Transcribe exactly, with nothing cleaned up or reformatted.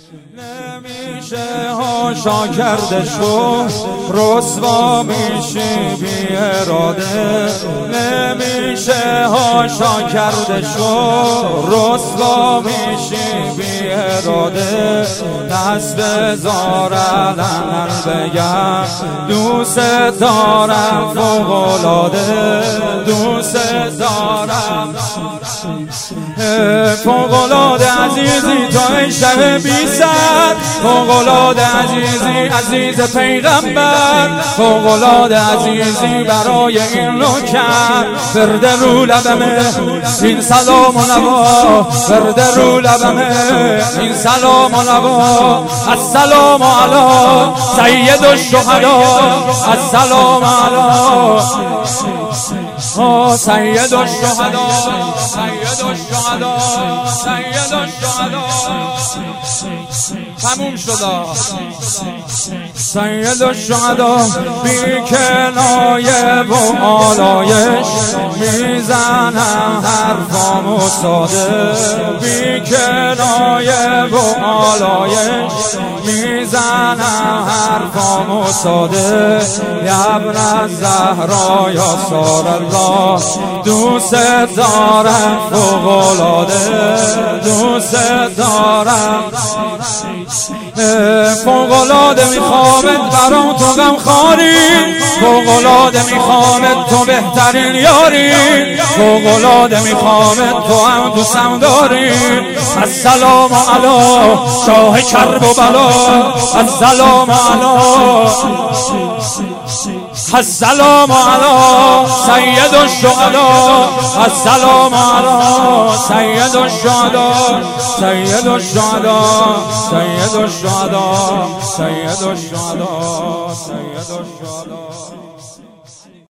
نمیشه هاشا کرده شو رسوا میشی بی اراده، نمیشه هاشا کرده شو رسوا میشی بی اراده. دست بذار علن بگم دوست دارم فوق‌العاده، دوست دارم فوق‌العاده عزیزی تو ای شب بی سر، فوق‌العاده عزیزی عزیز پیغمبر، فوق‌العاده عزیزی برای این نوکر. فرده رو لبمه این سلام و نوا، فرده رو لبمه این سلام و نوا. السلام علی سید الشهدا، السلام علی سید الشهدا، سید الشهدا، سید الشهدا. تموم شد سید الشهدا. بی کنایه و آلایش میزنم حرفامو ساده، بی کنایه و آلایش میزنم حرفامو ساده. یا ابن زهرا یا سار الله دوست دارم فوق‌العاده، دوست دارم فوق‌العاده. میخوامت برام تو غم خاری، فوق‌العاده میخوامت تو بهترین یاری، فوق‌العاده میخوامت تو هم دوستم داری. السلام علی شاه کرب و بلا، السلام علی السلام علی سید الشهدا، السلام علی سید الشهدا، سید الشهدا، سید الشهدا، سید الشهدا، سید الشهدا.